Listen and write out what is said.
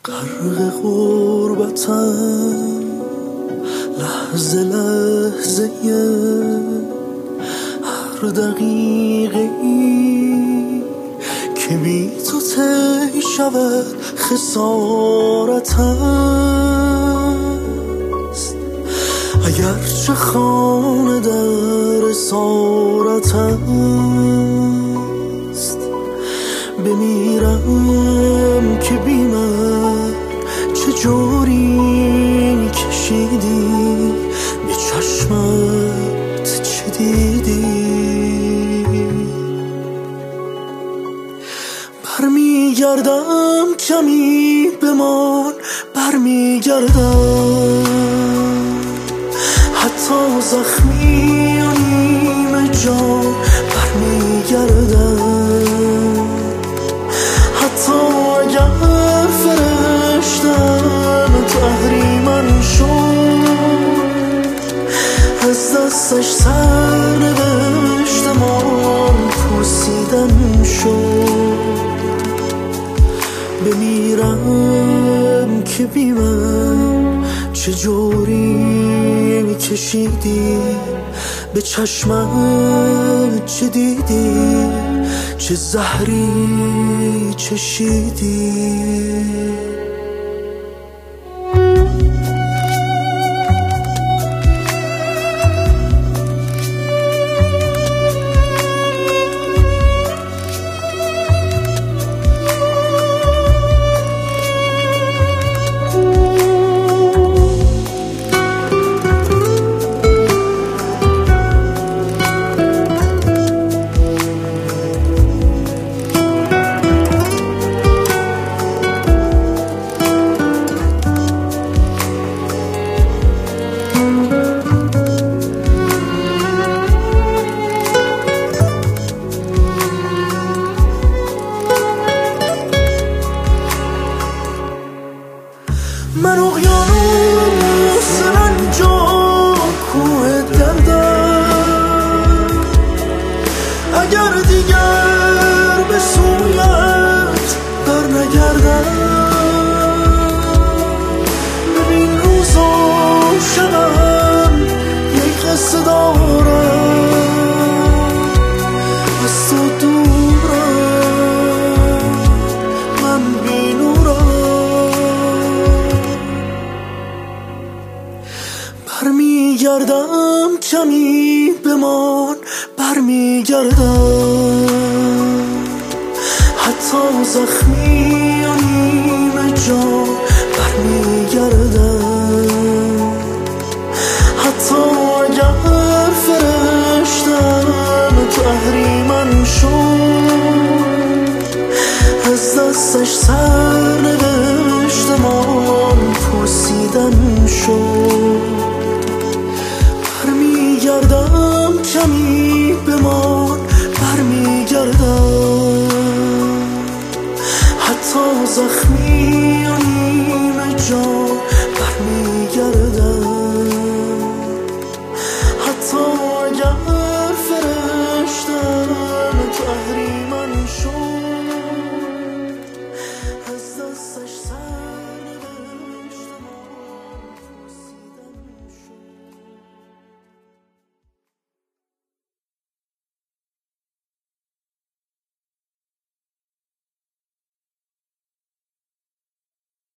غرق غربتم لحظه لحظه هر دقیقه ای که بی تو طی شود خسارت است. اگرچه خانه در اسارت است، بمیرم که بی من چه جوری کشیدی، به چشمت چه دیدی. برمیگردم کمی بمان، برمیگردم حتی زخمی و نیمه جان، برمیگردم حتی اگر فرشتم تحریمم شد، از دستش سرنوشتم پوسیدن شد. بمیرم که بی من چه جوری کشیدی، به چشمت چه دیدی، چه زهری چشیدی. من اقیانوس رنجان کوه دردم، اگر دیگر به سویت بر نگردم. ببین روزا شبم یک قصه دارم، از تو دورم من بی نورم. برمیگردم کمی بمان، برمیگردم حتی زخمی و نیمه جان، برمیگردم حتی اگر فرشتم تحریمم شد، از دستش سرنوشتم پوسیدن شد. برمیگردم کمی بمان، برمیگردم حتی زخمی و نیمه جان،